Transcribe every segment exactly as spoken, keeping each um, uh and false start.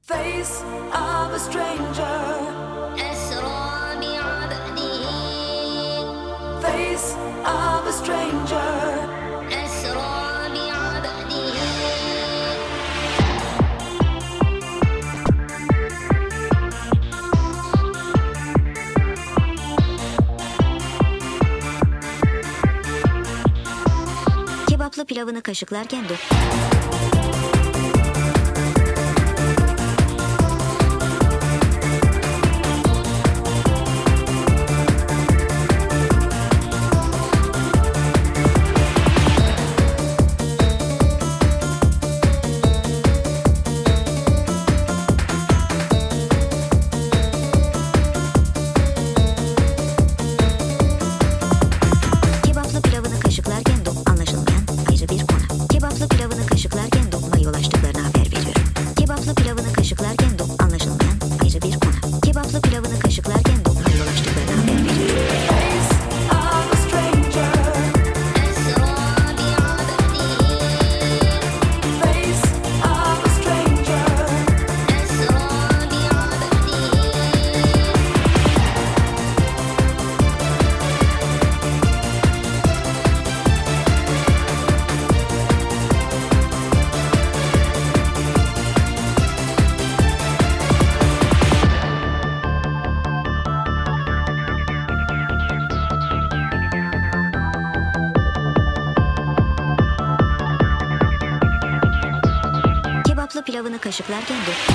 Face of a stranger. أسرى بعبده. Face of a stranger. أسرى بعبده. Kebaplı pilavını kaşıklarken dur. Kebaplı pilavını kaşıklarken dur. Anlaşılmayan ayrı bir konu. Kebaplı pilavını kaşıklarken dokuma yol açtıklarına haber veriyorum. Kebaplı pilavını kaşıklarken dok anlaşılmayan ayrı bir konu. Kebaplı pilavını kaşıklarken dokuma yol açtıklarına haber veriyorum. Face of a stranger. أسرى بعبده. Face of a stranger. أسرى بعبده. Kebaplı pilavını kaşıklarken dur.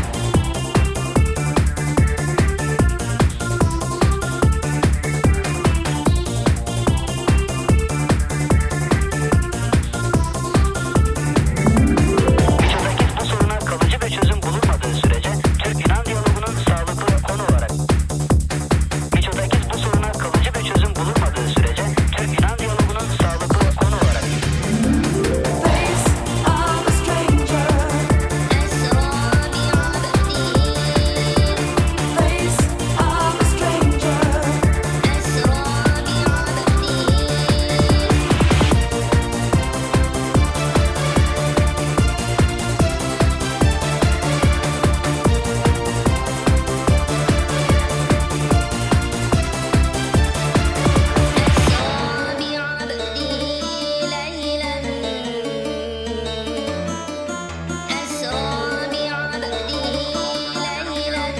Birçok bu soruna kalıcı bir çözüm bulunmadığı sürece Türk-Yunan diyaloğunun sağlıklı konu olarak Birçok bu soruna kalıcı bir çözüm bulunmadığı sürece Türk-Yunan diyaloğunun sağlıklı konu olarak Face of a stranger. أسرى بعبده. Face of a stranger. أسرى بعبده. أسرى بعبده ليلا. أسرى بعبده ليلا.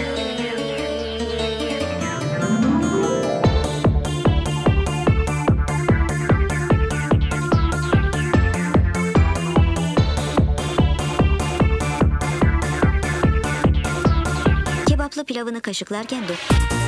Kebaplı pilavını kaşıklarken dur.